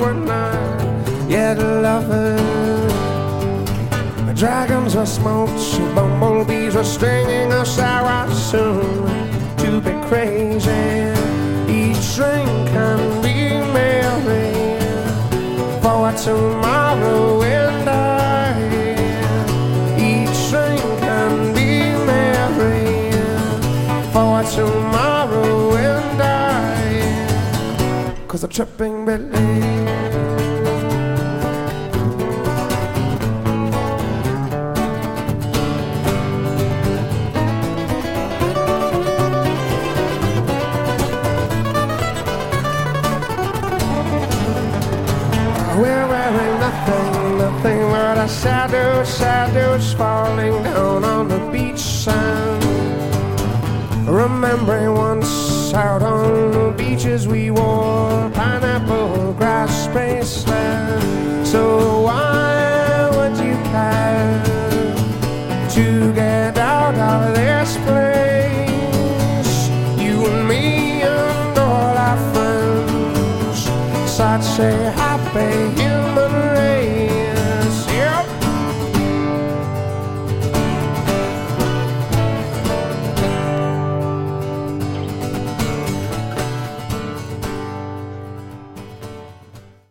were not yet lovers. Dragons were smoked, bumblebees were stringing us out soon to be crazy. Each drink can be merry for tomorrow and I. Each drink can be merry for tomorrow and I. 'Cause I'm tripping Billy. We're wearing nothing, nothing but our shadows, shadows falling down on the beach sand. Remembering once out on the beaches we wore pineapple grass spaceland. So why would you care to get out of this place? You and me and all our friends, such a happy human race.